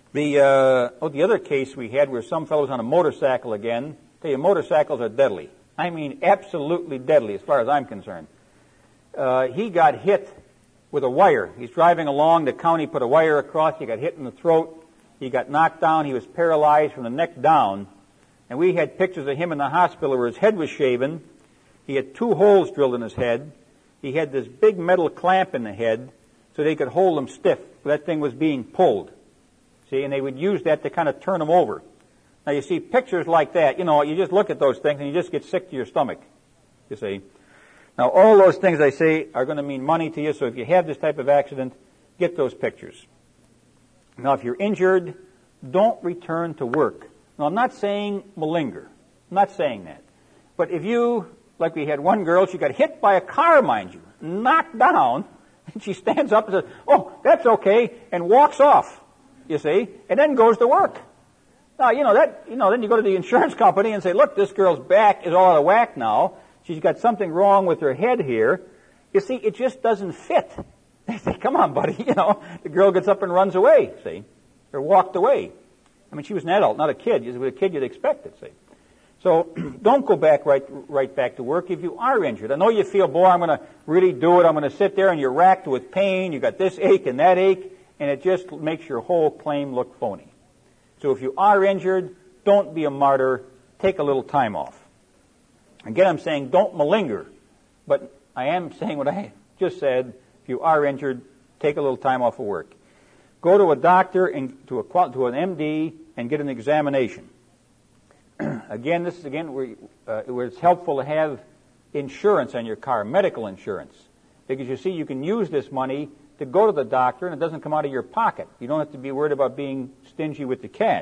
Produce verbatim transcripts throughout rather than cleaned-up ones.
The uh, oh, the other case we had where some fellow was on a motorcycle again. Tell you, motorcycles are deadly. I mean, absolutely deadly as far as I'm concerned. Uh, he got hit with a wire. He's driving along. The county put a wire across. He got hit in the throat. He got knocked down. He was paralyzed from the neck down. And we had pictures of him in the hospital where his head was shaven. He had two holes drilled in his head. He had this big metal clamp in the head so they could hold him stiff. That thing was being pulled. See, and they would use that to kind of turn him over. Now, you see pictures like that, you know, you just look at those things and you just get sick to your stomach, you see. Now, all those things I say are going to mean money to you, so if you have this type of accident, get those pictures. Now, if you're injured, don't return to work. Now, I'm not saying malinger. I'm not saying that. But if you, like we had one girl, she got hit by a car, mind you, knocked down, and she stands up and says, oh, that's okay, and walks off, you see, and then goes to work. Now, you know, that, you know, then you go to the insurance company and say, look, this girl's back is all out of whack now. She's got something wrong with her head here. You see, it just doesn't fit. They say, come on, buddy, you know. The girl gets up and runs away, see, or walked away. I mean, she was an adult, not a kid. If it was a kid, you'd expect it, see. So don't go back right right back to work if you are injured. I know you feel, boy, I'm going to really do it. I'm going to sit there and you're racked with pain. You got this ache and that ache, and it just makes your whole claim look phony. So if you are injured, don't be a martyr. Take a little time off. Again, I'm saying don't malinger, but I am saying what I just said. If you are injured, take a little time off of work. Go to a doctor and to a to an M D and get an examination. Again, this is again where, uh, where it's helpful to have insurance on your car, medical insurance, because you see you can use this money to go to the doctor and it doesn't come out of your pocket. You don't have to be worried about being stingy with the cash.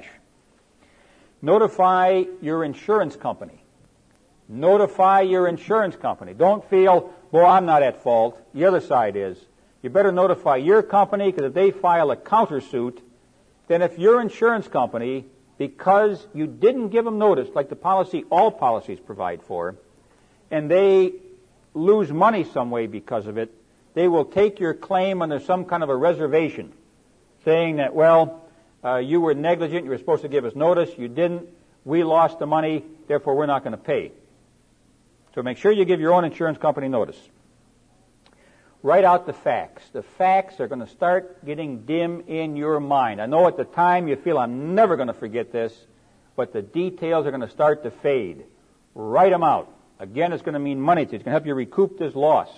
Notify your insurance company. Notify your insurance company. Don't feel, well, I'm not at fault. The other side is. You better notify your company, because if they file a countersuit, then if your insurance company, because you didn't give them notice, like the policy all policies provide for, and they lose money some way because of it, they will take your claim under some kind of a reservation, saying that, well, uh, you were negligent, you were supposed to give us notice, you didn't, we lost the money, therefore we're not going to pay. So make sure you give your own insurance company notice. Write out the facts. The facts are going to start getting dim in your mind. I know at the time you feel, I'm never going to forget this, but the details are going to start to fade. Write them out. Again, it's going to mean money to you. It's going to help you recoup this loss.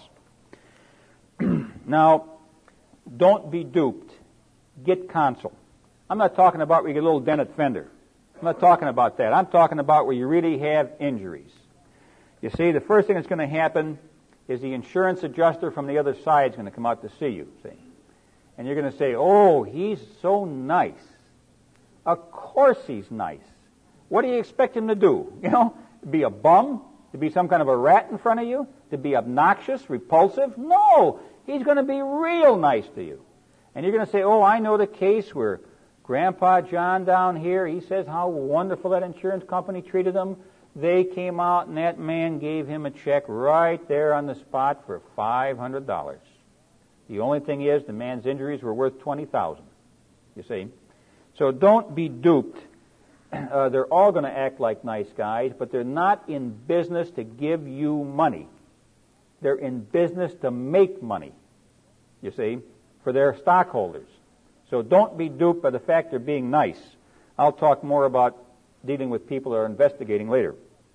Now, don't be duped. Get counsel. I'm not talking about where you get a little dented fender. I'm not talking about that. I'm talking about where you really have injuries. You see, the first thing that's going to happen is the insurance adjuster from the other side is going to come out to see you, see. And you're going to say, oh, he's so nice. Of course he's nice. What do you expect him to do? You know, be a bum? To be some kind of a rat in front of you? To be obnoxious, repulsive? No! He's going to be real nice to you. And you're going to say, oh, I know the case where Grandpa John down here, he says how wonderful that insurance company treated him. They came out and that man gave him a check right there on the spot for five hundred dollars. The only thing is the man's injuries were worth twenty thousand dollars, you see. So don't be duped. Uh, they're all going to act like nice guys, but they're not in business to give you money. They're in business to make money, you see, for their stockholders. So don't be duped by the fact they're being nice. I'll talk more about dealing with people that are investigating later.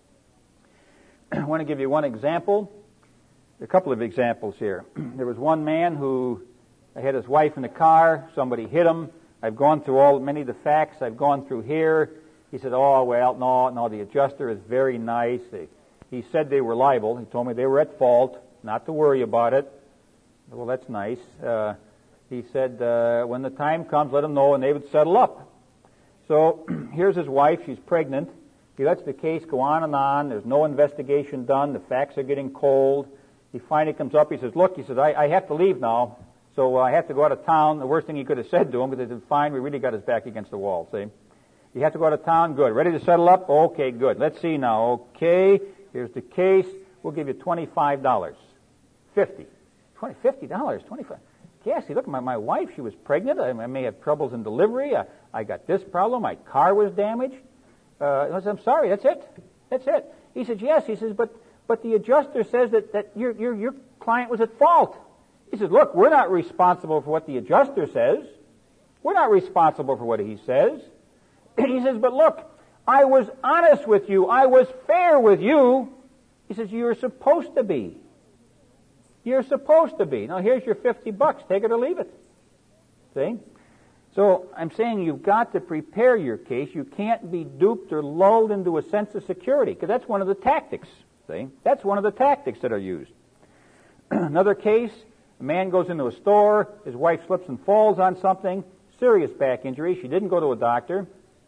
I want to give you one example. A couple of examples here. There was one man who had his wife in the car. Somebody hit him. I've gone through all many of the facts. I've gone through here. He said, oh, well, no, no, the adjuster is very nice. They, he said they were liable. He told me they were at fault, not to worry about it. Well, that's nice. Uh, he said, uh, when the time comes, let them know, and they would settle up. So here's his wife. She's pregnant. He lets the case go on and on. There's no investigation done. The facts are getting cold. He finally comes up. He says, look, he says, I, I have to leave now, so I have to go out of town. The worst thing he could have said to him, because he said, fine, we really got his back against the wall, see? You have to go out of town? Good. Ready to settle up? Okay, good. Let's see now. Okay, here's the case. We'll give you twenty-five dollars. fifty. twenty, fifty dollars, twenty-five. Cassie, look, my, my wife, she was pregnant. I, I may have troubles in delivery. I, I got this problem. My car was damaged. Uh, I said, I'm sorry, that's it. That's it. He says, yes. He says, but but the adjuster says that, that your, your, your client was at fault. He says, look, we're not responsible for what the adjuster says. We're not responsible for what he says. He says, but look, I was honest with you. I was fair with you. He says, you're supposed to be. You're supposed to be. Now, here's your fifty bucks. Take it or leave it. See? So, I'm saying you've got to prepare your case. You can't be duped or lulled into a sense of security, because that's one of the tactics. See? That's one of the tactics that are used. Another case, a man goes into a store. His wife slips and falls on something. Serious back injury. She didn't go to a doctor.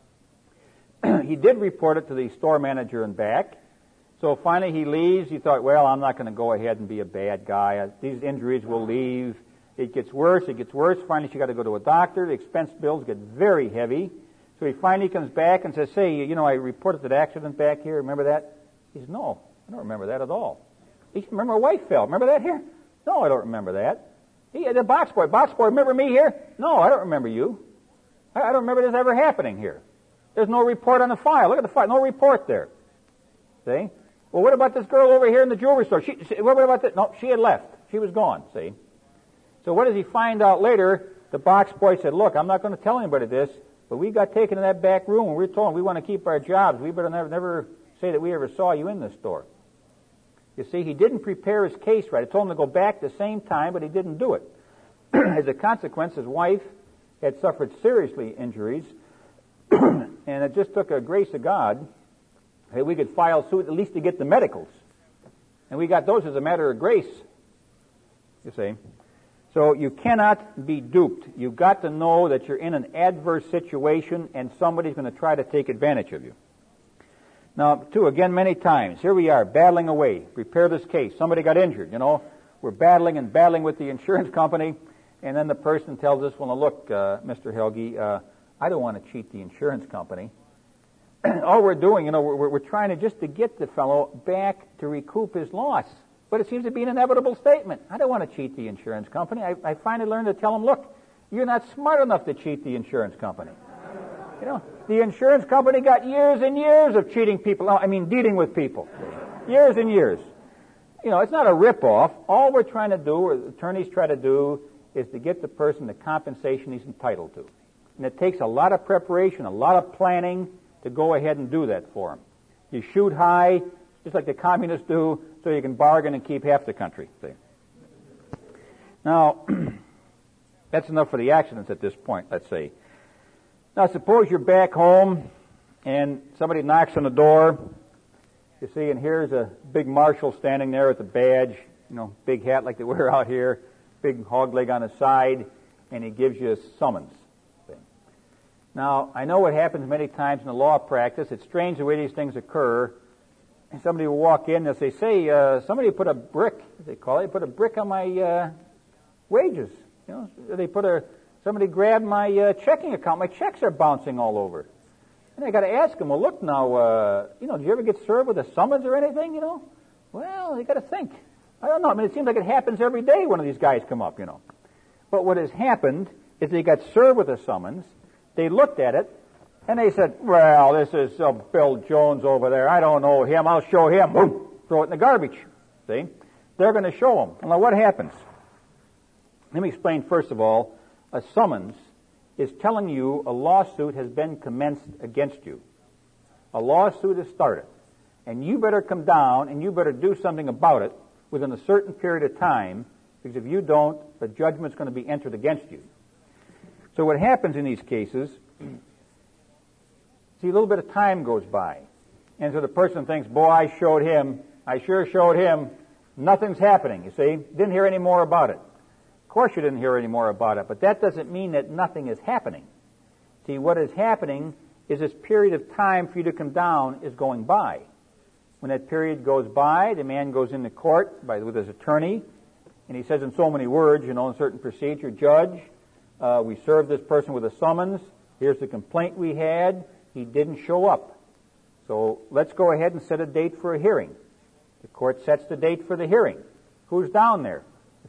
He did report it to the store manager and back. So finally he leaves. He thought, well, I'm not going to go ahead and be a bad guy. These injuries will leave. It gets worse. It gets worse. Finally she got to go to a doctor. The expense bills get very heavy. So he finally comes back and says, say, you know, I reported that accident back here. Remember that? He says, no, I don't remember that at all. He said, remember my wife fell. Remember that here? No, I don't remember that. He had the box boy. Box boy, remember me here? No, I don't remember you. I don't remember this ever happening here. There's no report on the file. Look at the file. No report there. See? Well, what about this girl over here in the jewelry store? She, she, what about that? No, she had left. She was gone, see? So what does he find out later? The box boy said, look, I'm not going to tell anybody this, but we got taken in that back room and we were told we want to keep our jobs. We better never, never say that we ever saw you in the store. You see, he didn't prepare his case right. I told him to go back the same time, but he didn't do it. As a consequence, his wife had suffered seriously injuries, and it just took a grace of God that we could file suit at least to get the medicals. And we got those as a matter of grace, you see. So you cannot be duped. You've got to know that you're in an adverse situation and somebody's going to try to take advantage of you. Now, too, again, many times, here we are, battling away. Prepare this case. Somebody got injured, you know. We're battling and battling with the insurance company, and then the person tells us, well, now look, uh, Mister Helge, uh, I don't want to cheat the insurance company. All we're doing, you know, we're, we're trying to just to get the fellow back to recoup his loss. But it seems to be an inevitable statement. I don't want to cheat the insurance company. I, I finally learned to tell him, look, you're not smart enough to cheat the insurance company. You know, the insurance company got years and years of cheating people. I mean, dealing with people. Years and years. You know, it's not a rip-off. All we're trying to do, or the attorneys try to do, is to get the person the compensation he's entitled to. And it takes a lot of preparation, a lot of planning to go ahead and do that for him. You shoot high, just like the communists do, so you can bargain and keep half the country. See? Now, that's enough for the accidents at this point, let's say. Now, suppose you're back home and somebody knocks on the door, you see, and here's a big marshal standing there with a badge, you know, big hat like they wear out here, big hog leg on his side, and he gives you a summons. Now, I know what happens many times in the law practice. It's strange the way these things occur. And somebody will walk in and they'll say, say, uh, somebody put a brick, as they call it, put a brick on my uh, wages. You know, they put a, somebody grabbed my uh, checking account. My checks are bouncing all over. And I got to ask them, well, look now, uh, you know, did you ever get served with a summons or anything, you know? Well, you got to think. I don't know. I mean, it seems like it happens every day one of these guys come up, you know. But what has happened is they got served with a summons. They looked at it, and they said, well, this is uh, Bill Jones over there. I don't know him. I'll show him. Boom. Throw it in the garbage. See? They're going to show him. Now, what happens? Let me explain, first of all, a summons is telling you a lawsuit has been commenced against you. A lawsuit has started, and you better come down, and you better do something about it within a certain period of time, because if you don't, the judgment's going to be entered against you. So what happens in these cases, see, a little bit of time goes by. And so the person thinks, boy, I showed him. I sure showed him. Nothing's happening, you see. Didn't hear any more about it. Of course you didn't hear any more about it, but that doesn't mean that nothing is happening. See, what is happening is this period of time for you to come down is going by. When that period goes by, the man goes into court by, with his attorney, and he says in so many words, you know, in certain procedure, Judge, Uh, we served this person with a summons. Here's the complaint we had. He didn't show up. So let's go ahead and set a date for a hearing. The court sets the date for the hearing. Who's down there? The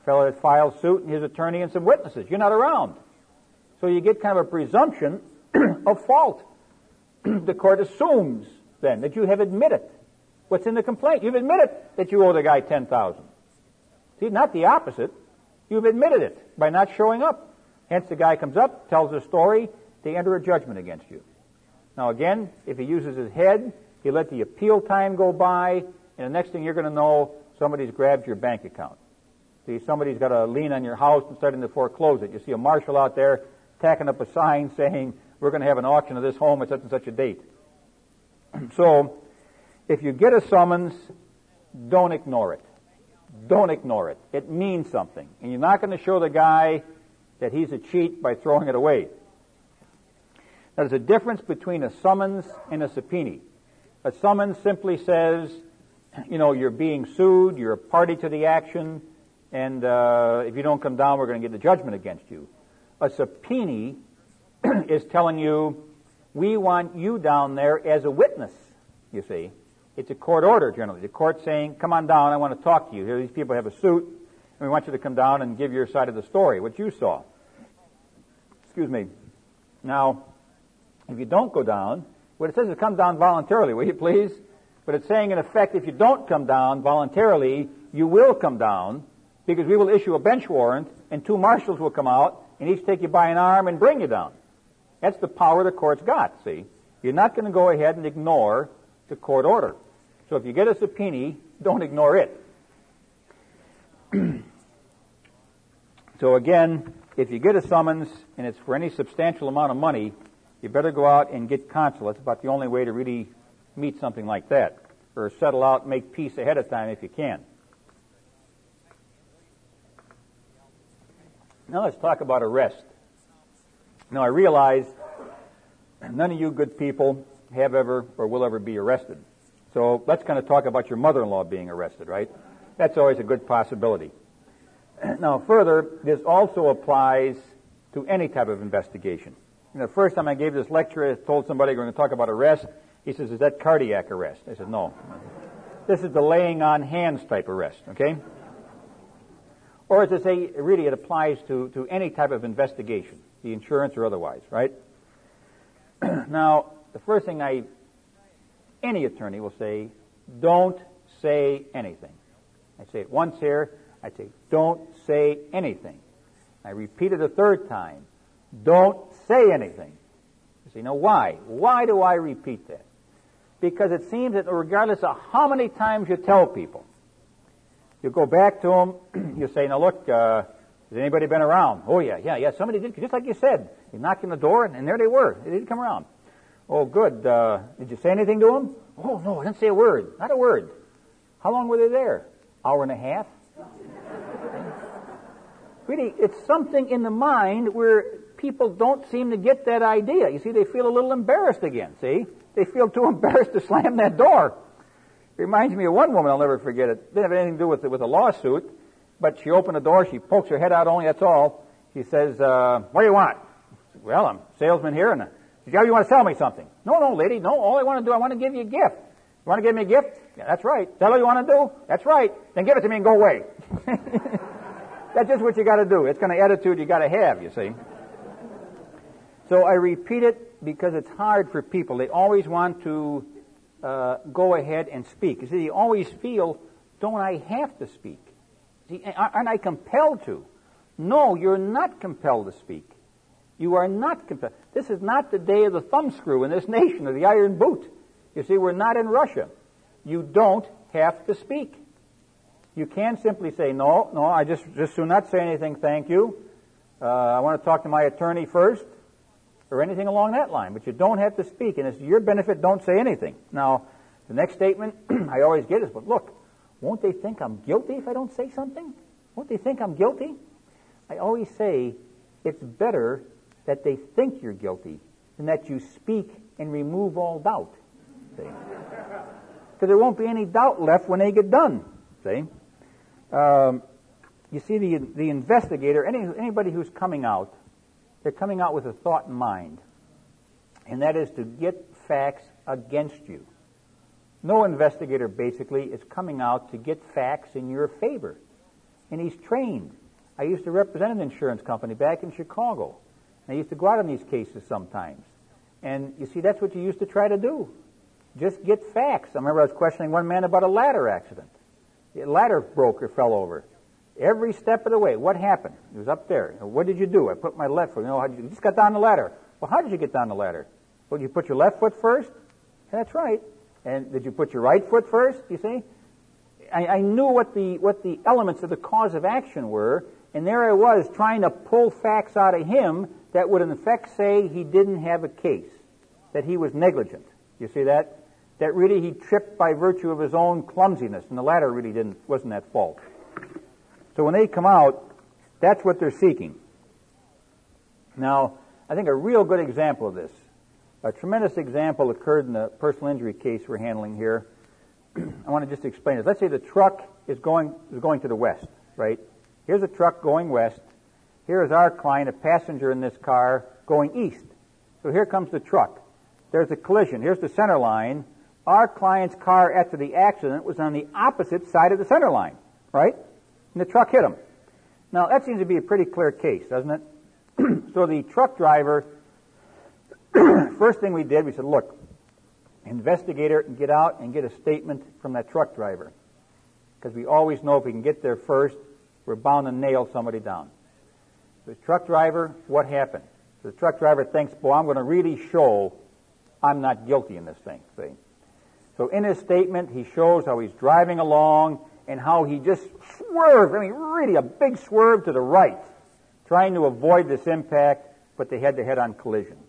fellow that files suit and his attorney and some witnesses. You're not around. So you get kind of a presumption of fault. The court assumes then that you have admitted what's in the complaint. You've admitted that you owe the guy ten thousand dollars. See, not the opposite. You've admitted it by not showing up. Hence, the guy comes up, tells a story, they enter a judgment against you. Now again, if he uses his head, he let the appeal time go by, and the next thing you're going to know, somebody's grabbed your bank account. See, somebody's got a lien on your house and starting to foreclose it. You see a marshal out there tacking up a sign saying, we're going to have an auction of this home at such and such a date. So, if you get a summons, don't ignore it. Don't ignore it. It means something. And you're not going to show the guy that he's a cheat by throwing it away. Now, there's a difference between a summons and a subpoena. A summons simply says, you know, you're being sued, you're a party to the action, and uh, if you don't come down, we're going to get the judgment against you. A subpoena is telling you, we want you down there as a witness, you see. It's a court order, generally. The court's saying, come on down, I want to talk to you. Here, these people have a suit, and we want you to come down and give your side of the story, what you saw. Excuse me. Now, if you don't go down, what it says is come down voluntarily, will you please? But it's saying, in effect, if you don't come down voluntarily, you will come down, because we will issue a bench warrant, and two marshals will come out, and each take you by an arm and bring you down. That's the power the court's got, see? You're not going to go ahead and ignore the court order. So if you get a subpoena, don't ignore it. So again, if you get a summons and it's for any substantial amount of money, you better go out and get counsel. That's about the only way to really meet something like that. Or settle out and make peace ahead of time if you can. Now let's talk about arrest. Now I realize none of you good people have ever or will ever be arrested. So let's kind of talk about your mother-in-law being arrested, right? That's always a good possibility. Now further, this also applies to any type of investigation. You know, the first time I gave this lecture, I told somebody we're going to talk about arrest. He says, is that cardiac arrest? I said, no. This is the laying on hands type arrest, okay? Or as I say, really it applies to, to any type of investigation, the insurance or otherwise, right? Now, the first thing I, any attorney will say, don't say anything. I say it once here, I say, don't say anything. I repeat it a third time, don't say anything. You say, now why? Why do I repeat that? Because it seems that regardless of how many times you tell people, you go back to them, you say, now look, uh, has anybody been around? Oh yeah, yeah, yeah, somebody did, just like you said. You knocked on the door, and, and there they were. They didn't come around. Oh, good. Uh, did you say anything to them? Oh, no, I didn't say a word. Not a word. How long were they there? Hour and a half? Really, it's something in the mind where people don't seem to get that idea. You see, they feel a little embarrassed again, see? They feel too embarrassed to slam that door. It reminds me of one woman, I'll never forget it. It didn't have anything to do with, with a lawsuit, but she opened the door, she pokes her head out only, that's all. She says, uh, what do you want? Said, well, I'm a salesman here, and uh, she said, oh, you want to sell me something? No, no, lady, no, all I want to do, I want to give you a gift. You want to give me a gift? Yeah, that's right. Is that all you want to do? That's right. Then give it to me and go away. That's just what you got to do. It's kind of attitude you got to have, you see. So I repeat it because it's hard for people. They always want to uh, go ahead and speak. You see, they always feel, don't I have to speak? See, aren't I compelled to? No, you're not compelled to speak. You are not compelled. This is not the day of the thumbscrew in this nation, or the iron boot. You see, we're not in Russia. You don't have to speak. You can simply say, no, no, I just, just do not say anything, thank you. Uh, I want to talk to my attorney first, or anything along that line. But you don't have to speak, and it's your benefit, don't say anything. Now, the next statement I always get is, but look, won't they think I'm guilty if I don't say something? Won't they think I'm guilty? I always say, it's better that they think you're guilty than that you speak and remove all doubt. See? Because there won't be any doubt left when they get done. See? Um, you see, the the investigator, any, anybody who's coming out, they're coming out with a thought in mind, and that is to get facts against you. No investigator, basically, is coming out to get facts in your favor. And he's trained. I used to represent an insurance company back in Chicago. And I used to go out on these cases sometimes. And you see, that's what you used to try to do. Just get facts. I remember I was questioning one man about a ladder accident. The ladder broke or fell over. Every step of the way, what happened? He was up there. What did you do? I put my left foot. You know, how did you, you just got down the ladder. Well, how did you get down the ladder? Well, you put your left foot first? That's right. And did you put your right foot first? You see? I, I knew what the what the elements of the cause of action were, and there I was trying to pull facts out of him that would in effect say he didn't have a case, that he was negligent. You see that? That really he tripped by virtue of his own clumsiness, and the ladder really didn't wasn't at fault. So when they come out, that's what they're seeking. Now, I think a real good example of this, a tremendous example occurred in the personal injury case we're handling here. I want to just explain this. Let's say the truck is going is going to the west, right? Here's a truck going west. Here is our client, a passenger in this car, going east. So here comes the truck. There's a collision. Here's the center line. Our client's car after the accident was on the opposite side of the center line, right? And the truck hit him. Now, that seems to be a pretty clear case, doesn't it? So the truck driver, first thing we did, we said, look, investigate it and get out and get a statement from that truck driver. Because we always know if we can get there first, we're bound to nail somebody down. The truck driver, what happened? The truck driver thinks, boy, I'm going to really show I'm not guilty in this thing. See? So in his statement, he shows how he's driving along and how he just swerved, I mean, really a big swerve to the right, trying to avoid this impact, but they had the head-on collision.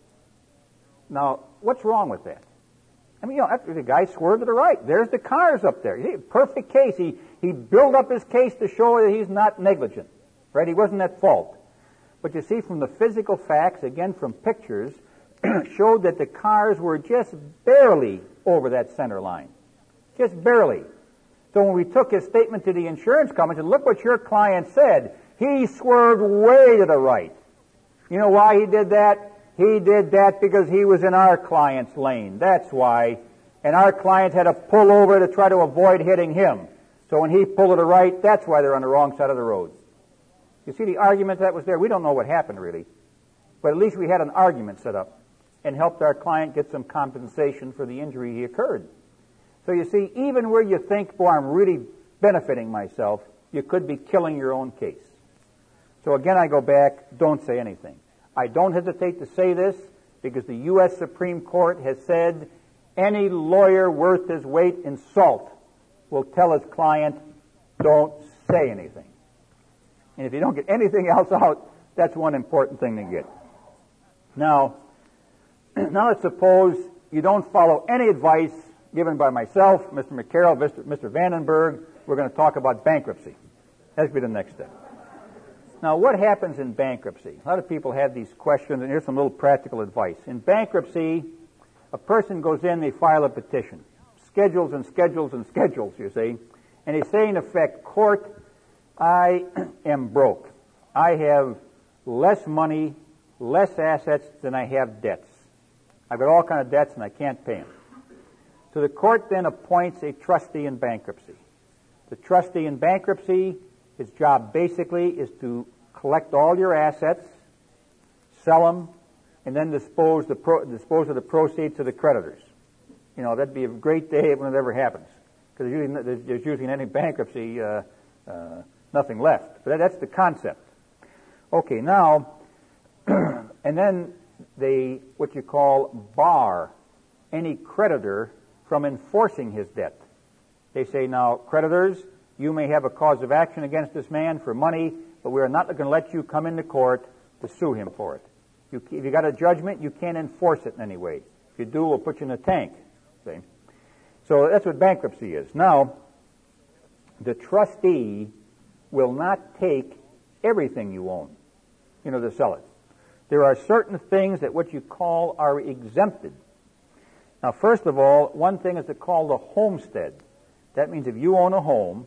Now, what's wrong with that? I mean, you know, after the guy swerved to the right. There's the cars up there. See, perfect case. He he built up his case to show that he's not negligent, right? He wasn't at fault. But you see, from the physical facts, again from pictures, showed that the cars were just barely over that center line. Just barely. So when we took his statement to the insurance company, and said, look what your client said. He swerved way to the right. You know why he did that? He did that because he was in our client's lane. That's why. And our client had to pull over to try to avoid hitting him. So when he pulled to the right, that's why they're on the wrong side of the road. You see the argument that was there? We don't know what happened, really. But at least we had an argument set up and helped our client get some compensation for the injury he occurred. So you see, even where you think, boy, I'm really benefiting myself, you could be killing your own case. So again, I go back, don't say anything. I don't hesitate to say this because the U S Supreme Court has said any lawyer worth his weight in salt will tell his client, don't say anything. And if you don't get anything else out, that's one important thing to get. Now, now let's suppose you don't follow any advice given by myself, Mister McCarroll, Mister Vandenberg. We're going to talk about bankruptcy. That'll be the next step. Now, what happens in bankruptcy? A lot of people have these questions, and here's some little practical advice. In bankruptcy, a person goes in, they file a petition. Schedules and schedules and schedules, you see. And they say, in effect, court, I am broke. I have less money, less assets than I have debts. I've got all kinds of debts, and I can't pay them. So the court then appoints a trustee in bankruptcy. The trustee in bankruptcy, his job basically is to collect all your assets, sell them, and then dispose, the pro, dispose of the proceeds to the creditors. You know, that'd be a great day when it ever happens, because there's usually, there's usually in any bankruptcy uh, uh, nothing left. But that, that's the concept. Okay, now, and then they, what you call, bar any creditor from enforcing his debt. They say, now, creditors, you may have a cause of action against this man for money, but we are not going to let you come into court to sue him for it. You, if you got a judgment, you can't enforce it in any way. If you do, we'll put you in a tank. See? So that's what bankruptcy is. Now, the trustee will not take everything you own, you know, to sell it. There are certain things that what you call are exempted. Now, first of all, one thing is to call the homestead. That means if you own a home,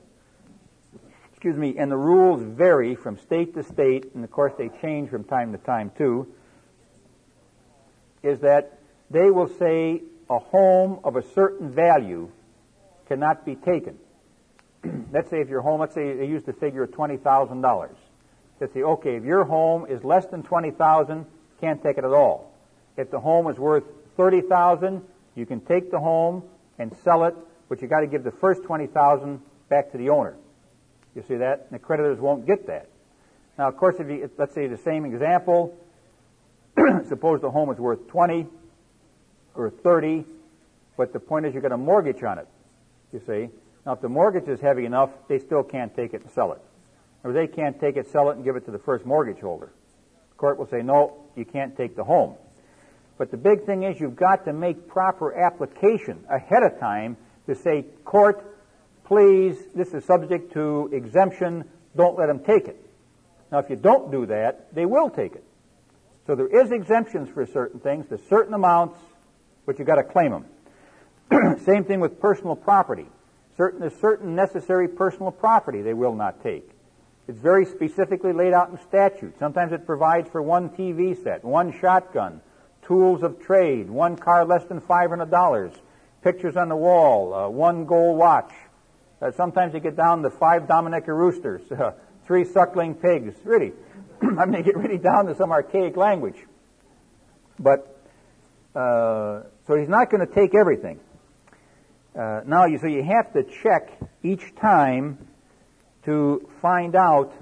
excuse me, and the rules vary from state to state, and of course they change from time to time too, is that they will say a home of a certain value cannot be taken. let's say if your home, let's say they use the figure of twenty thousand dollars. They say, okay, if your home is less than twenty thousand dollars, can't take it at all. If the home is worth thirty thousand dollars, you can take the home and sell it, but you got to give the first twenty thousand dollars back to the owner. You see that? And the creditors won't get that. Now, of course, if you, let's say the same example, suppose the home is worth twenty or thirty, but the point is you've got a mortgage on it, you see. Now, if the mortgage is heavy enough, they still can't take it and sell it. Or they can't take it, sell it, and give it to the first mortgage holder. The court will say, no, you can't take the home. But the big thing is you've got to make proper application ahead of time to say, court, please, this is subject to exemption, don't let them take it. Now, if you don't do that, they will take it. So there is exemptions for certain things, to certain amounts, but you've got to claim them. Same thing with personal property. Certain, there's certain necessary personal property they will not take. It's very specifically laid out in statute. Sometimes it provides for one T V set, one shotgun, tools of trade, one car less than five hundred dollars, pictures on the wall, uh, one gold watch. Uh, sometimes you get down to five Dominica roosters, uh, three suckling pigs. Really, I mean, they get really down to some archaic language. But, uh, so he's not going to take everything. Uh, now, you, so you have to check each time to find out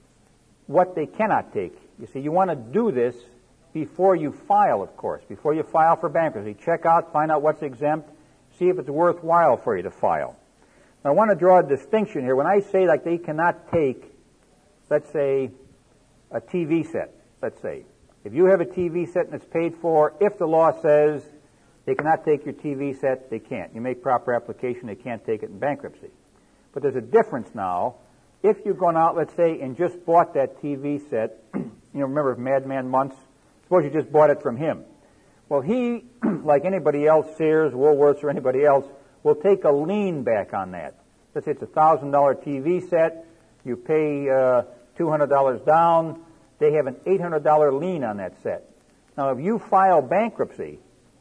what they cannot take. You see, you want to do this before you file, of course. Before you file for bankruptcy, check out, find out what's exempt, see if it's worthwhile for you to file. Now, I want to draw a distinction here. When I say like they cannot take, let's say, a T V set, let's say. If you have a T V set and it's paid for, if the law says they cannot take your T V set, they can't. You make proper application, they can't take it in bankruptcy. But there's a difference now. If you've gone out, let's say, and just bought that T V set, you know, remember Madman Months? Suppose you just bought it from him. Well, he, like anybody else, Sears, Woolworths, or anybody else, will take a lien back on that. Let's say it's a one thousand dollars T V set. You pay uh, two hundred dollars down. They have an eight hundred dollars lien on that set. Now, if you file bankruptcy,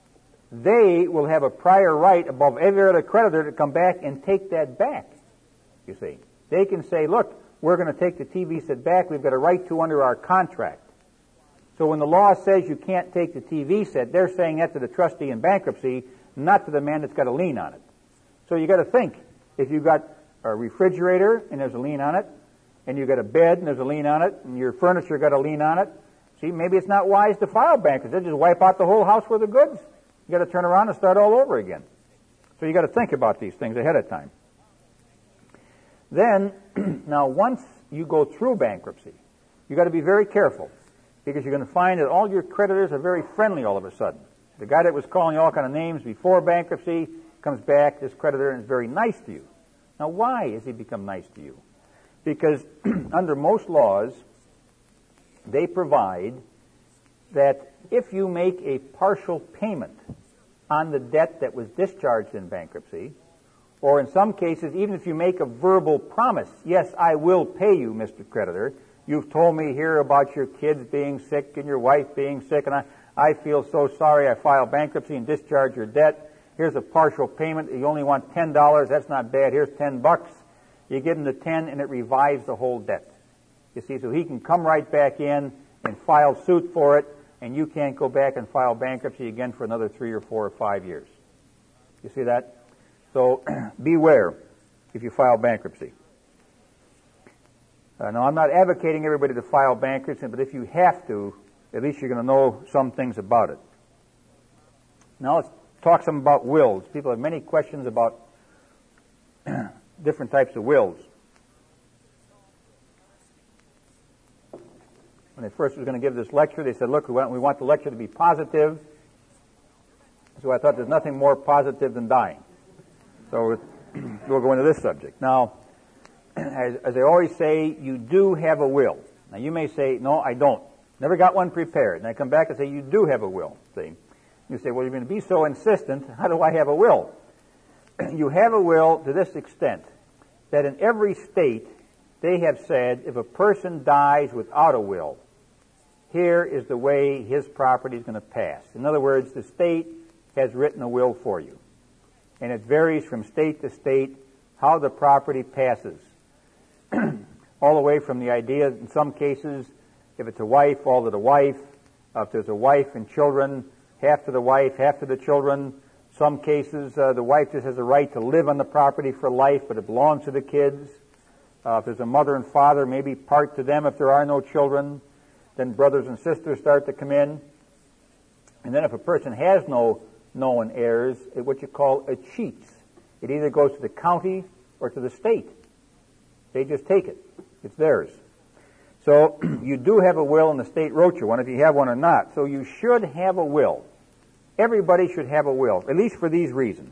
they will have a prior right above every other creditor to come back and take that back, you see. They can say, look, we're going to take the T V set back. We've got a right to under our contract. So when the law says you can't take the T V set, they're saying that to the trustee in bankruptcy, not to the man that's got a lien on it. So you got to think, if you've got a refrigerator and there's a lien on it, and you've got a bed and there's a lien on it, and your furniture got a lien on it, see, maybe it's not wise to file bankruptcy. They just wipe out the whole house with the goods. You got to turn around and start all over again. So you got to think about these things ahead of time. Then, now once you go through bankruptcy, you got to be very careful, because you're going to find that all your creditors are very friendly all of a sudden. The guy that was calling you all kind of names before bankruptcy comes back, this creditor, and is very nice to you. Now, why has he become nice to you? Because under most laws, they provide that if you make a partial payment on the debt that was discharged in bankruptcy, or in some cases, even if you make a verbal promise, yes, I will pay you, Mister Creditor, you've told me here about your kids being sick and your wife being sick, and I, I feel so sorry I filed bankruptcy and discharged your debt. Here's a partial payment. You only want ten dollars. That's not bad. Here's ten bucks. You give him the ten, and it revives the whole debt. You see, so he can come right back in and file suit for it, and you can't go back and file bankruptcy again for another three or four or five years. You see that? So beware if you file bankruptcy. Uh, now, I'm not advocating everybody to file bankruptcy, but if you have to, at least you're going to know some things about it. Now, let's talk some about wills. People have many questions about different types of wills. When they first was going to give this lecture, they said, look, we want, we want the lecture to be positive. So I thought there's nothing more positive than dying. So we'll go into this subject. Now, as, as I always say, you do have a will. Now, you may say, no, I don't. Never got one prepared. And I come back and say, you do have a will. See? You say, well, you're going to be so insistent. How do I have a will? You have a will to this extent, that in every state, they have said, if a person dies without a will, here is the way his property is going to pass. In other words, the state has written a will for you. And it varies from state to state how the property passes. All the way from the idea, in some cases, if it's a wife, all to the wife. Uh, if there's a wife and children, half to the wife, half to the children. Some cases, uh, the wife just has a right to live on the property for life, but it belongs to the kids. Uh, if there's a mother and father, maybe part to them if there are no children. Then brothers and sisters start to come in. And then if a person has no known heirs, it, what you call a cheats. It either goes to the county or to the state. They just take it. It's theirs. So you do have a will, and the state wrote you one, if you have one or not. So you should have a will. Everybody should have a will, at least for these reasons.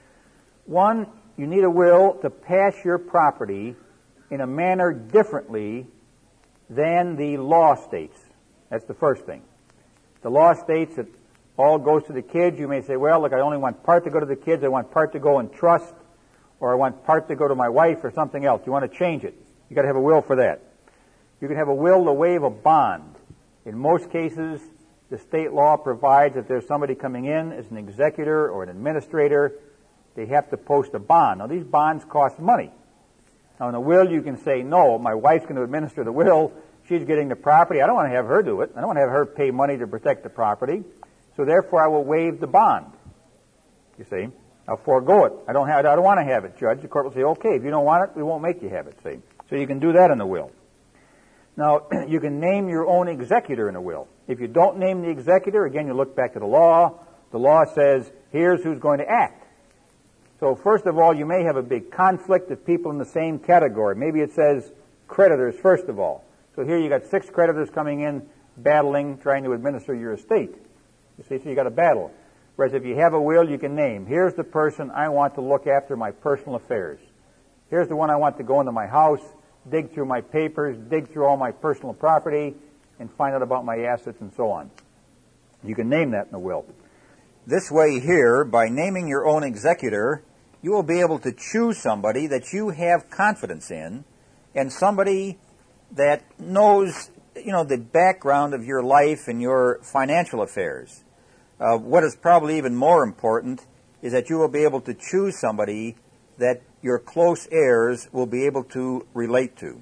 One, you need a will to pass your property in a manner differently than the law states. That's the first thing. The law states that all goes to the kids. You may say, well, look, I only want part to go to the kids. I want part to go in trust, or I want part to go to my wife or something else. You want to change it. You've got to have a will for that. You can have a will to waive a bond. In most cases, the state law provides that there's somebody coming in as an executor or an administrator, they have to post a bond. Now, these bonds cost money. Now, in a will, you can say, no, my wife's going to administer the will. She's getting the property. I don't want to have her do it. I don't want to have her pay money to protect the property. So, therefore, I will waive the bond. You see? I'll forego it. I don't have. I don't want to have it, Judge. The court will say, okay, if you don't want it, we won't make you have it, see? So you can do that in the will. Now, you can name your own executor in a will. If you don't name the executor, again, you look back to the law. The law says, here's who's going to act. So, first of all, you may have a big conflict of people in the same category. Maybe it says creditors, first of all. So here you got six creditors coming in, battling, trying to administer your estate. You see, so you got a battle. Whereas if you have a will, you can name, here's the person I want to look after my personal affairs. Here's the one I want to go into my house, dig through my papers, dig through all my personal property, and find out about my assets and so on. You can name that in the will. This way here, by naming your own executor, you will be able to choose somebody that you have confidence in, and somebody that knows, you know, the background of your life and your financial affairs. Uh, what is probably even more important is that you will be able to choose somebody that your close heirs will be able to relate to.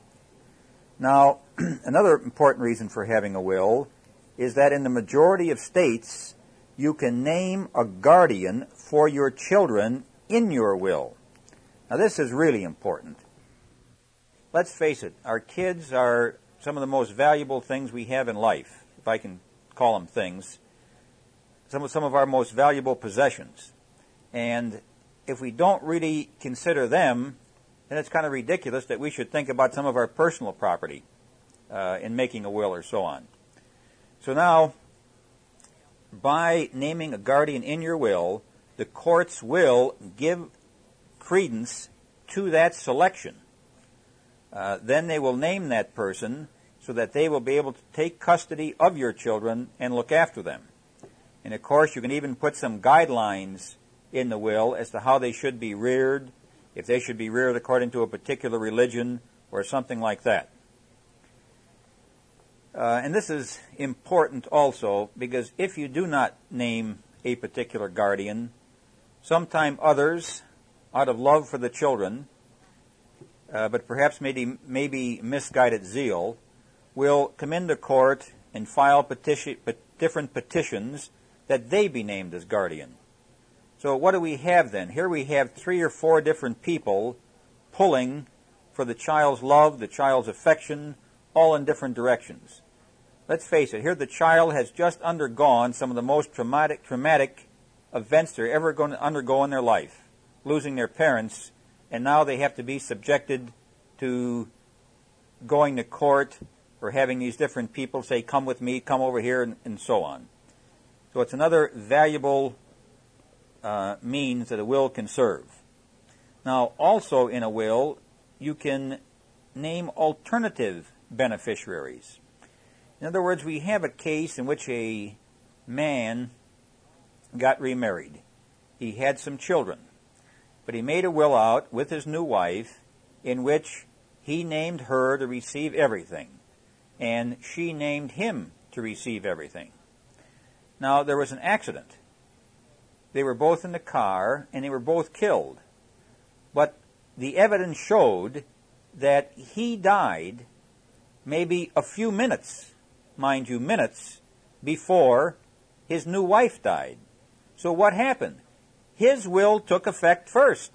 Now, another important reason for having a will is that in the majority of states, you can name a guardian for your children in your will. Now, this is really important. Let's face it, our kids are some of the most valuable things we have in life, if I can call them things. Some of, some of our most valuable possessions. And if we don't really consider them, then it's kind of ridiculous that we should think about some of our personal property uh, in making a will or so on. So now, by naming a guardian in your will, the courts will give credence to that selection. Uh, then they will name that person so that they will be able to take custody of your children and look after them. And of course, you can even put some guidelines in the will as to how they should be reared, if they should be reared according to a particular religion or something like that. Uh, and this is important also because if you do not name a particular guardian, sometime others, out of love for the children, uh, but perhaps maybe, maybe misguided zeal, will come into court and file petition, pet, different petitions that they be named as guardian. So what do we have then? Here we have three or four different people pulling for the child's love, the child's affection, all in different directions. Let's face it, here the child has just undergone some of the most traumatic, traumatic events they're ever going to undergo in their life, losing their parents, and now they have to be subjected to going to court or having these different people say, come with me, come over here, and, and so on. So it's another valuable uh, means that a will can serve. Now, also in a will, you can name alternative beneficiaries. In other words, we have a case in which a man got remarried. He had some children, but he made a will out with his new wife in which he named her to receive everything, and she named him to receive everything. Now, there was an accident. They were both in the car, and they were both killed. But the evidence showed that he died maybe a few minutes, mind you, minutes, before his new wife died. So what happened? His will took effect first,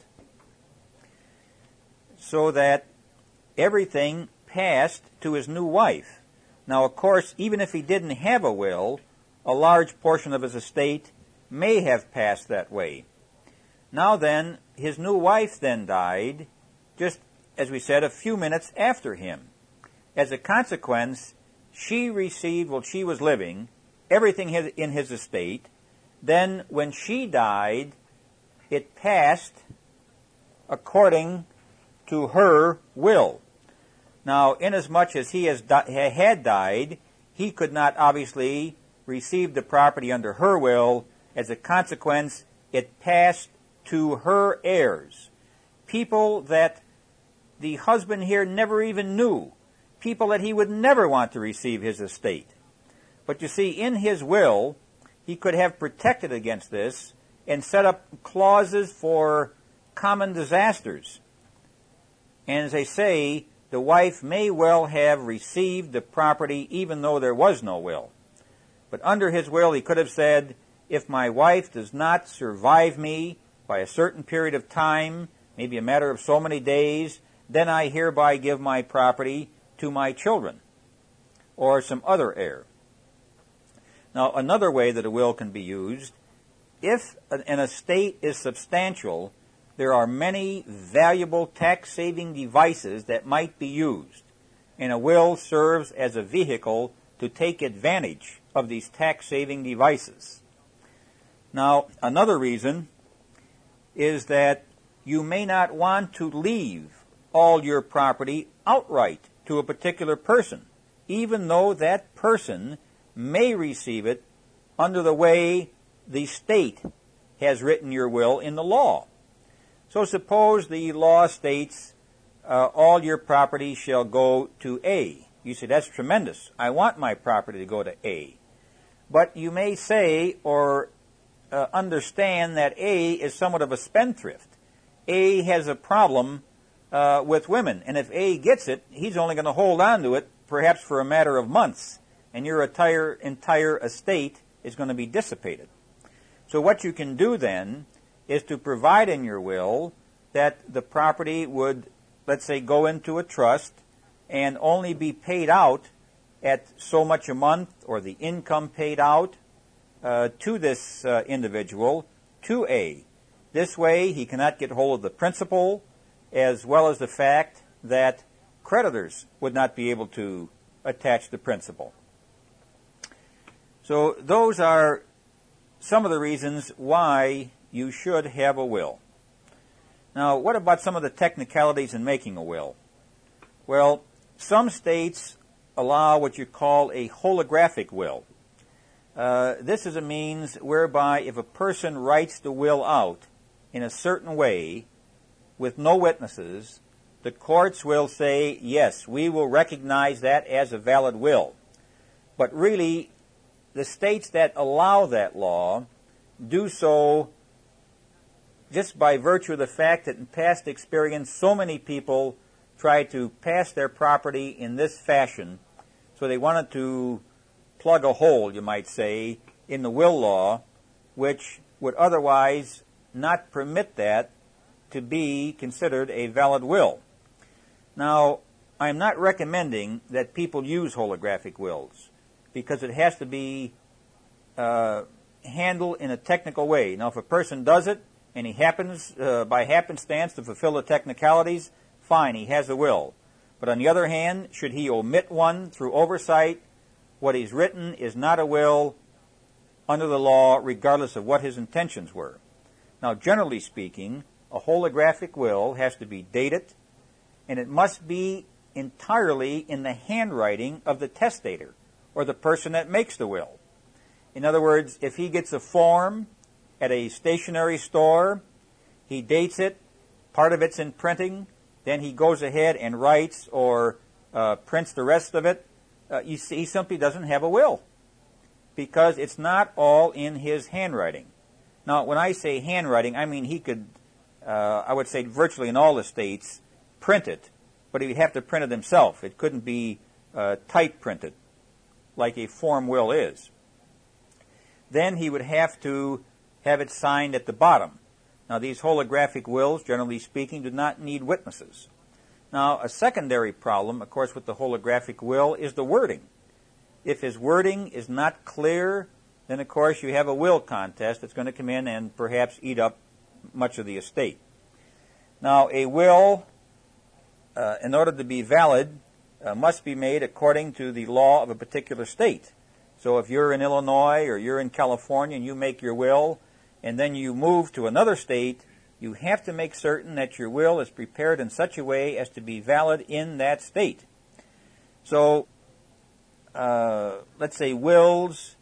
so that everything passed to his new wife. Now, of course, even if he didn't have a will, a large portion of his estate may have passed that way. Now then, his new wife then died, just as we said, a few minutes after him. As a consequence, she received, while she was living, everything in his estate. Then, when she died, it passed according to her will. Now, inasmuch as he has di- had died, he could not obviously receive the property under her will. As a consequence, it passed to her heirs, people that the husband here never even knew, people that he would never want to receive his estate. But you see, in his will, he could have protected against this and set up clauses for common disasters. And as they say, the wife may well have received the property even though there was no will. But under his will, he could have said, if my wife does not survive me by a certain period of time, maybe a matter of so many days, then I hereby give my property to my children or some other heir. Now, another way that a will can be used, if an estate is substantial, there are many valuable tax-saving devices that might be used, and a will serves as a vehicle to take advantage of these tax-saving devices. Now, another reason is that you may not want to leave all your property outright to a particular person, even though that person may receive it under the way the state has written your will in the law. So suppose the law states uh, all your property shall go to A. You say, that's tremendous. I want my property to go to A. But you may say or uh, understand that A is somewhat of a spendthrift. A has a problem uh, with women, and if A gets it, he's only going to hold on to it perhaps for a matter of months, and your entire, entire estate is going to be dissipated. So what you can do then is to provide in your will that the property would, let's say, go into a trust and only be paid out at so much a month, or the income paid out uh, to this uh, individual, to A. This way, he cannot get hold of the principal, as well as the fact that creditors would not be able to attach the principal. So those are some of the reasons why you should have a will. Now, what about some of the technicalities in making a will? Well, some states allow what you call a holographic will. Uh, this is a means whereby if a person writes the will out in a certain way with no witnesses, the courts will say, yes, we will recognize that as a valid will. But really, the states that allow that law do so just by virtue of the fact that in past experience, so many people tried to pass their property in this fashion, so they wanted to plug a hole, you might say, in the will law, which would otherwise not permit that to be considered a valid will. Now, I'm not recommending that people use holographic wills, because it has to be uh, handled in a technical way. Now, if a person does it, and he happens, uh, by happenstance, to fulfill the technicalities, fine, he has a will. But on the other hand, should he omit one through oversight, what he's written is not a will under the law, regardless of what his intentions were. Now, generally speaking, a holographic will has to be dated, and it must be entirely in the handwriting of the testator, or the person that makes the will. In other words, if he gets a form at a stationery store, he dates it, part of it's in printing, then he goes ahead and writes or uh, prints the rest of it, uh, you see, he simply doesn't have a will, because it's not all in his handwriting. Now, when I say handwriting, I mean he could uh, I would say virtually in all the states, print it, but he'd have to print it himself. It couldn't be uh, type printed like a form will is. Then he would have to have it signed at the bottom. Now, these holographic wills, generally speaking, do not need witnesses. Now, a secondary problem, of course, with the holographic will is the wording. If his wording is not clear, then, of course, you have a will contest that's going to come in and perhaps eat up much of the estate. Now, a will, uh, in order to be valid, uh, must be made according to the law of a particular state. So if you're in Illinois or you're in California and you make your will, and then you move to another state, you have to make certain that your will is prepared in such a way as to be valid in that state. So, uh, let's say wills,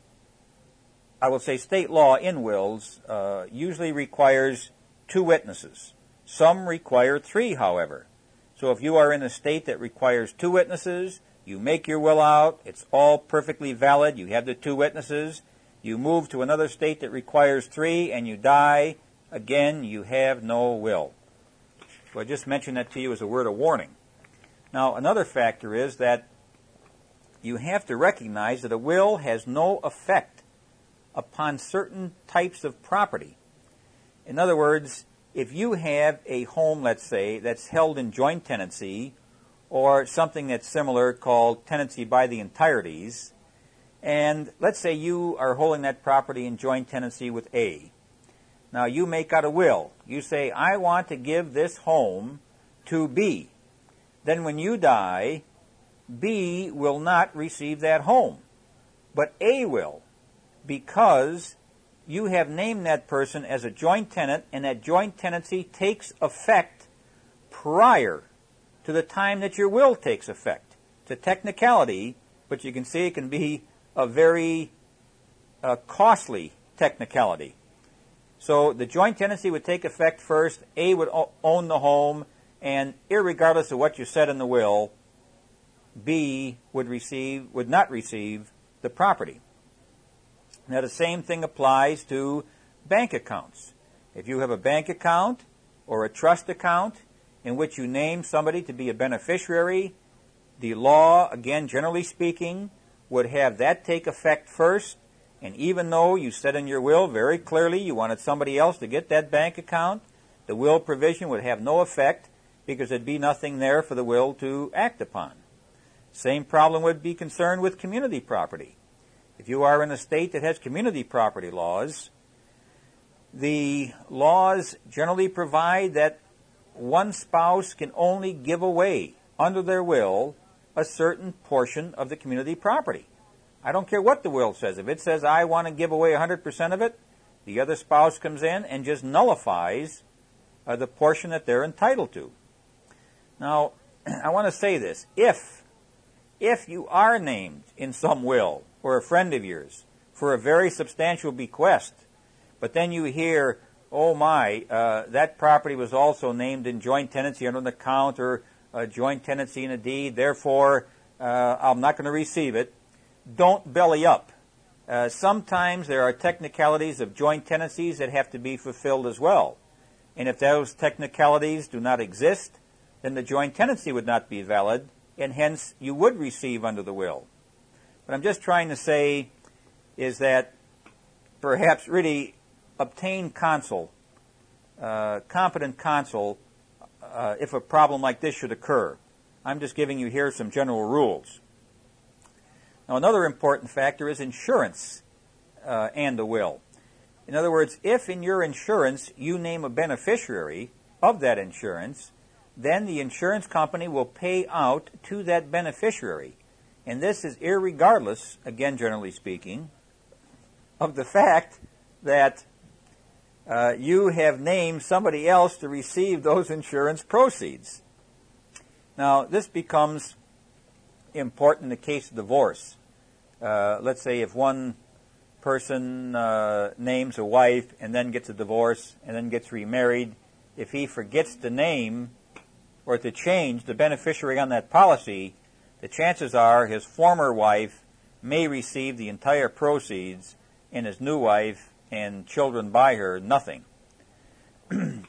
I will say state law in wills uh, usually requires two witnesses. Some require three, however. So if you are in a state that requires two witnesses, you make your will out, it's all perfectly valid, you have the two witnesses, you move to another state that requires three, and you die, again, you have no will. So I just mentioned that to you as a word of warning. Now, another factor is that you have to recognize that a will has no effect upon certain types of property. In other words, if you have a home, let's say, that's held in joint tenancy, or something that's similar called tenancy by the entireties, and let's say you are holding that property in joint tenancy with A. Now you make out a will. You say, I want to give this home to B. Then when you die, B will not receive that home, but A will, because you have named that person as a joint tenant, and that joint tenancy takes effect prior to the time that your will takes effect. It's a technicality, but you can see it can be a very uh, costly technicality. So the joint tenancy would take effect first, A would o- own the home, and irregardless of what you said in the will, B would receive, would not receive the property. Now the same thing applies to bank accounts. If you have a bank account or a trust account in which you name somebody to be a beneficiary, the law, again, generally speaking, would have that take effect first, and even though you said in your will very clearly you wanted somebody else to get that bank account, the will provision would have no effect because there'd be nothing there for the will to act upon. Same problem would be concerned with community property. If you are in a state that has community property laws, the laws generally provide that one spouse can only give away under their will a certain portion of the community property. I don't care what the will says. If it says I want to give away one hundred percent of it, the other spouse comes in and just nullifies uh, the portion that they're entitled to. Now, I want to say this. If, if you are named in some will, or a friend of yours, for a very substantial bequest, but then you hear, oh my, uh, that property was also named in joint tenancy under an account or a joint tenancy in a deed, therefore uh, I'm not going to receive it, don't belly up. Uh, sometimes there are technicalities of joint tenancies that have to be fulfilled as well. And if those technicalities do not exist, then the joint tenancy would not be valid, and hence you would receive under the will. What I'm just trying to say is that perhaps really obtain counsel, uh, competent counsel, uh, if a problem like this should occur. I'm just giving you here some general rules. Now, another important factor is insurance uh, and the will. In other words, if in your insurance you name a beneficiary of that insurance, then the insurance company will pay out to that beneficiary. And this is irregardless, again generally speaking, of the fact that uh, you have named somebody else to receive those insurance proceeds. Now, this becomes important in the case of divorce. Uh, let's say if one person uh, names a wife and then gets a divorce and then gets remarried, if he forgets to name or to change the beneficiary on that policy, the chances are his former wife may receive the entire proceeds and his new wife and children by her nothing.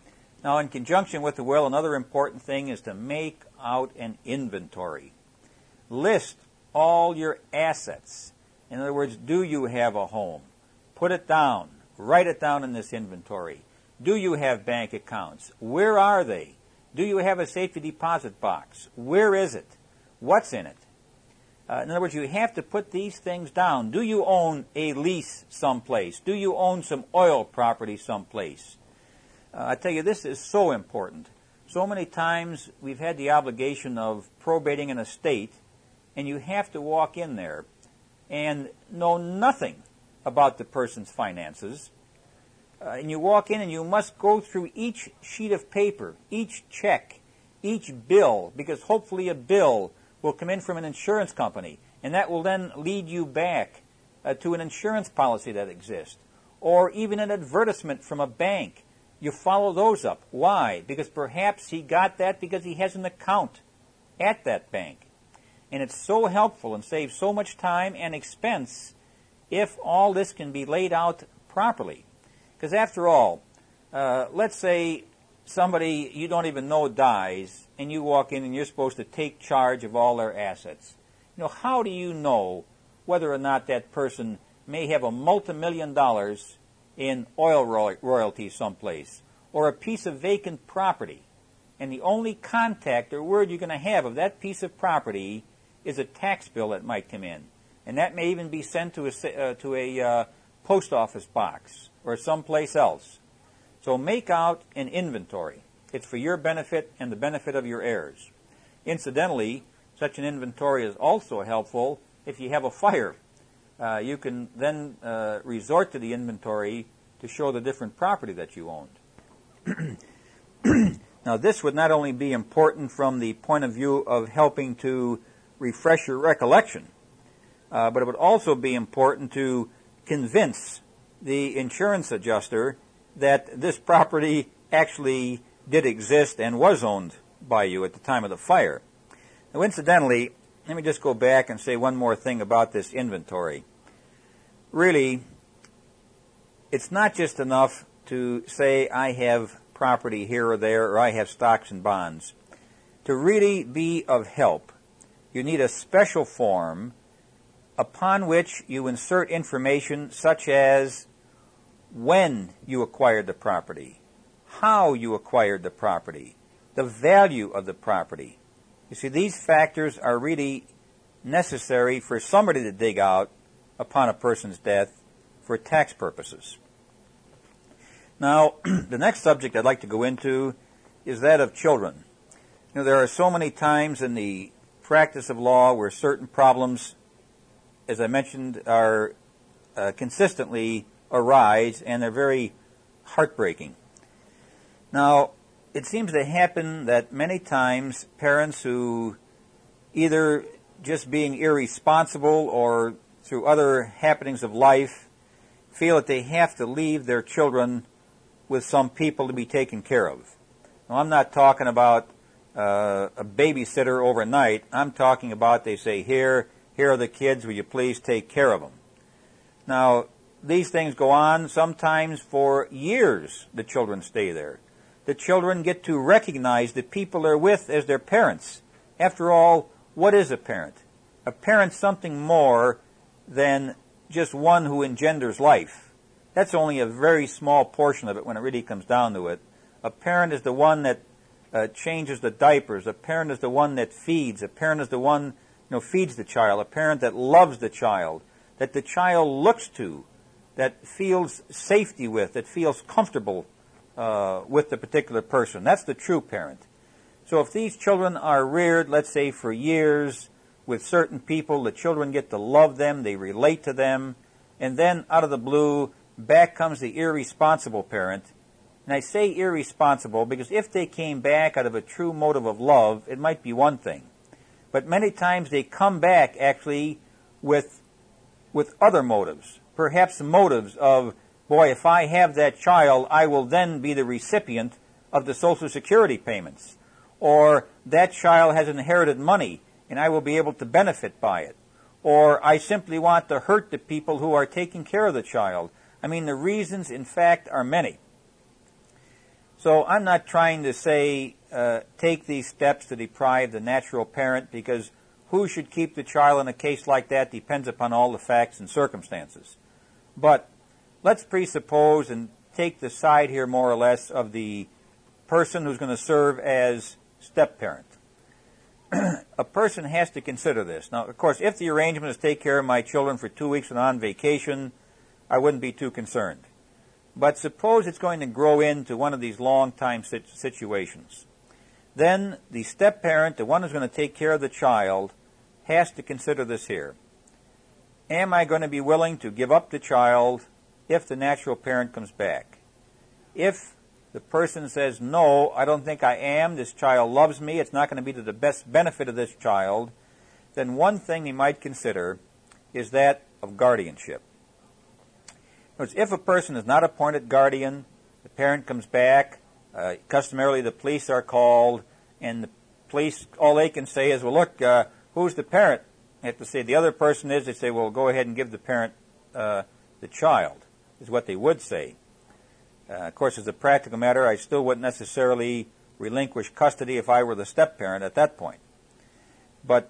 Now, in conjunction with the will, another important thing is to make out an inventory. List all your assets. In other words, do you have a home? Put it down. Write it down in this inventory. Do you have bank accounts? Where are they? Do you have a safety deposit box? Where is it? What's in it? Uh, in other words, you have to put these things down. Do you own a lease someplace? Do you own some oil property someplace? Uh, I tell you, this is so important. So many times we've had the obligation of probating an estate, and you have to walk in there and know nothing about the person's finances. Uh, and you walk in and you must go through each sheet of paper, each check, each bill, because hopefully a bill will come in from an insurance company, and that will then lead you back uh, to an insurance policy that exists, or even an advertisement from a bank. You follow those up. Why? Because perhaps he got that because he has an account at that bank. And it's so helpful and saves so much time and expense if all this can be laid out properly. Because after all, uh, let's say somebody you don't even know dies, and you walk in and you're supposed to take charge of all their assets. You know, how do you know whether or not that person may have a multi-million dollars in oil roy- royalties someplace, or a piece of vacant property, and the only contact or word you're going to have of that piece of property is a tax bill that might come in, and that may even be sent to a, uh, to a uh, post office box or someplace else. So make out an inventory. It's for your benefit and the benefit of your heirs. Incidentally, such an inventory is also helpful if you have a fire. Uh, you can then uh, resort to the inventory to show the different property that you owned. Now, this would not only be important from the point of view of helping to refresh your recollection, uh, but it would also be important to convince the insurance adjuster that this property actually did exist and was owned by you at the time of the fire. Now, incidentally, let me just go back and say one more thing about this inventory. Really, it's not just enough to say I have property here or there, or I have stocks and bonds. To really be of help, you need a special form upon which you insert information such as when you acquired the property, how you acquired the property, the value of the property. You see, these factors are really necessary for somebody to dig out upon a person's death for tax purposes. Now, the next subject I'd like to go into is that of children. You know, there are so many times in the practice of law where certain problems, as I mentioned, are uh, consistently arise, and they're very heartbreaking. Now, it seems to happen that many times parents who, either just being irresponsible or through other happenings of life, feel that they have to leave their children with some people to be taken care of. Now, I'm not talking about uh, a babysitter overnight. I'm talking about, they say, here, here are the kids, will you please take care of them? Now, these things go on sometimes for years. The children stay there. The children get to recognize the people they're with as their parents. After all, what is a parent? A parent's something more than just one who engenders life. That's only a very small portion of it when it really comes down to it. A parent is the one that uh, changes the diapers. A parent is the one that feeds. A parent is the one, you know, feeds the child. A parent that loves the child, that the child looks to, that feels safety with, that feels comfortable uh, with the particular person. That's the true parent. So if these children are reared, let's say, for years with certain people, the children get to love them, they relate to them, and then out of the blue, back comes the irresponsible parent. And I say irresponsible because if they came back out of a true motive of love, it might be one thing. But many times they come back actually with, with other motives. Perhaps motives of, boy, if I have that child, I will then be the recipient of the Social Security payments. Or that child has inherited money, and I will be able to benefit by it. Or I simply want to hurt the people who are taking care of the child. I mean, the reasons, in fact, are many. So I'm not trying to say uh, take these steps to deprive the natural parent, because who should keep the child in a case like that depends upon all the facts and circumstances. But let's presuppose and take the side here more or less of the person who's going to serve as step-parent. A person has to consider this. Now, of course, if the arrangement is take care of my children for two weeks and on vacation, I wouldn't be too concerned. But suppose it's going to grow into one of these long-time situations. Then the step-parent, the one who's going to take care of the child, has to consider this here. Am I going to be willing to give up the child if the natural parent comes back? If the person says, no, I don't think I am, this child loves me, it's not going to be to the best benefit of this child, then one thing he might consider is that of guardianship. If a person is not appointed guardian, the parent comes back, uh, customarily the police are called, and the police, all they can say is, well, look, uh, who's the parent? They have to say the other person is. They say, well, go ahead and give the parent uh, the child, is what they would say. Uh, of course, as a practical matter, I still wouldn't necessarily relinquish custody if I were the step-parent at that point. But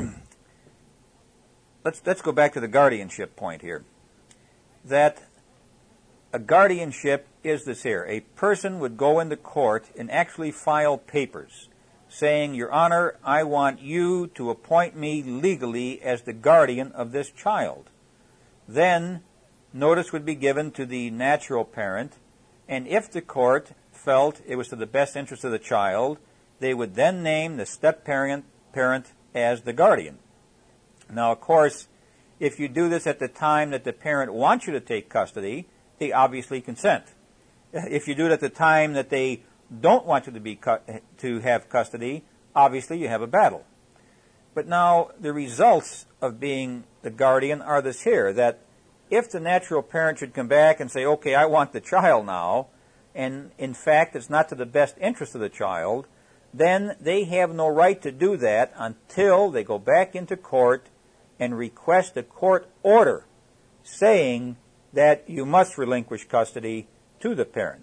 let's, let's go back to the guardianship point here. That a guardianship is this here. A person would go into court and actually file papers saying, Your Honor, I want you to appoint me legally as the guardian of this child. Then notice would be given to the natural parent, and if the court felt it was to the best interest of the child, they would then name the step-parent parent as the guardian. Now, of course, if you do this at the time that the parent wants you to take custody, they obviously consent. If you do it at the time that they don't want you to be cu- to have custody, obviously you have a battle. But now the results of being the guardian are this here, that if the natural parent should come back and say, okay, I want the child now, and in fact it's not to the best interest of the child, then they have no right to do that until they go back into court and request a court order saying that you must relinquish custody to the parent.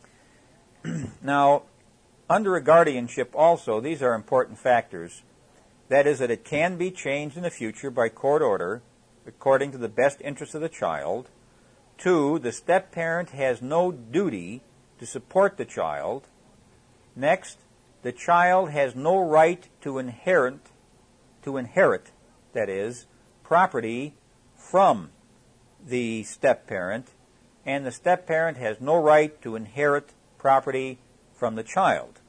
Now, under a guardianship also, these are important factors. That is that it can be changed in the future by court order according to the best interest of the child. Two, the step-parent has no duty to support the child. Next, the child has no right to inherit, to inherit, that is, property from the step-parent, and the step-parent has no right to inherit property from the child.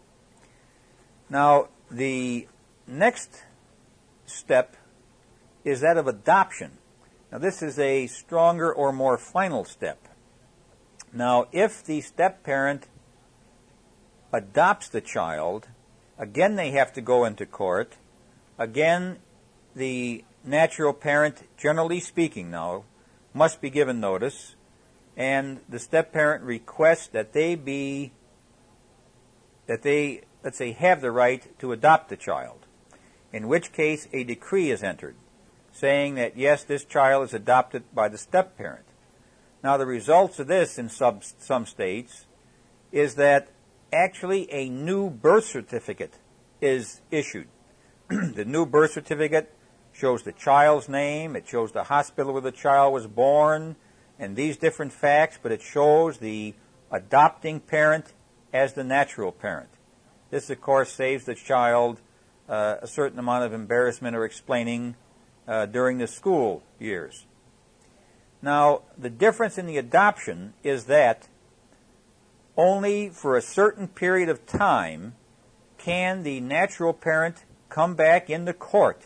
Now, the next step is that of adoption. Now, this is a stronger or more final step. Now, if the step-parent adopts the child, again they have to go into court. Again, the natural parent, generally speaking now, must be given notice, and the step-parent requests that they be, that they, let's say, have the right to adopt the child, in which case a decree is entered, saying that, yes, this child is adopted by the step-parent. Now, the results of this in sub, some states is that actually a new birth certificate is issued. The new birth certificate shows the child's name, it shows the hospital where the child was born, and these different facts, but it shows the adopting parent as the natural parent. This, of course, saves the child uh, a certain amount of embarrassment or explaining uh, during the school years. Now, the difference in the adoption is that only for a certain period of time can the natural parent come back into court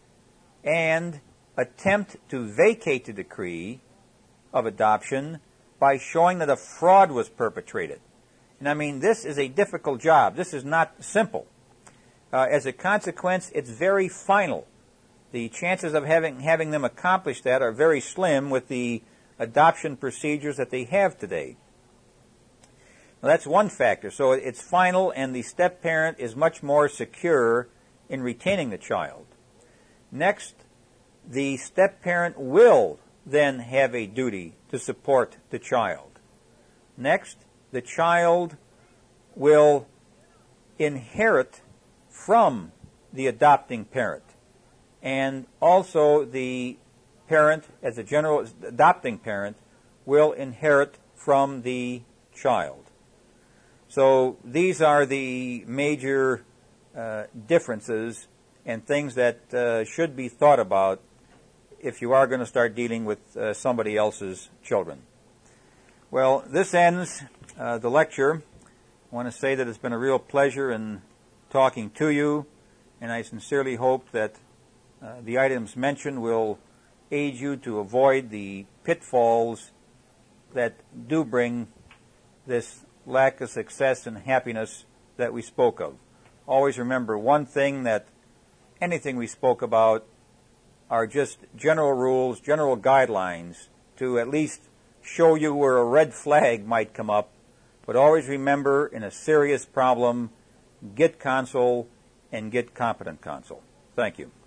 and attempt to vacate the decree of adoption by showing that a fraud was perpetrated. And I mean, this is a difficult job. This is not simple. Uh, as a consequence, it's very final. The chances of having, having them accomplish that are very slim with the adoption procedures that they have today. Now, that's one factor. So it's final, and the step-parent is much more secure in retaining the child. Next, the step-parent will then have a duty to support the child. Next, the child will inherit from the adopting parent. And also the parent, as a general adopting parent, will inherit from the child. So these are the major uh, differences and things that uh, should be thought about if you are going to start dealing with uh, somebody else's children. Well, this ends uh, the lecture. I want to say that it's been a real pleasure in talking to you, and I sincerely hope that uh, the items mentioned will aid you to avoid the pitfalls that do bring this lack of success and happiness that we spoke of. Always remember one thing, that anything we spoke about are just general rules, general guidelines to at least show you where a red flag might come up. But always remember, in a serious problem, get counsel and get competent counsel. Thank you.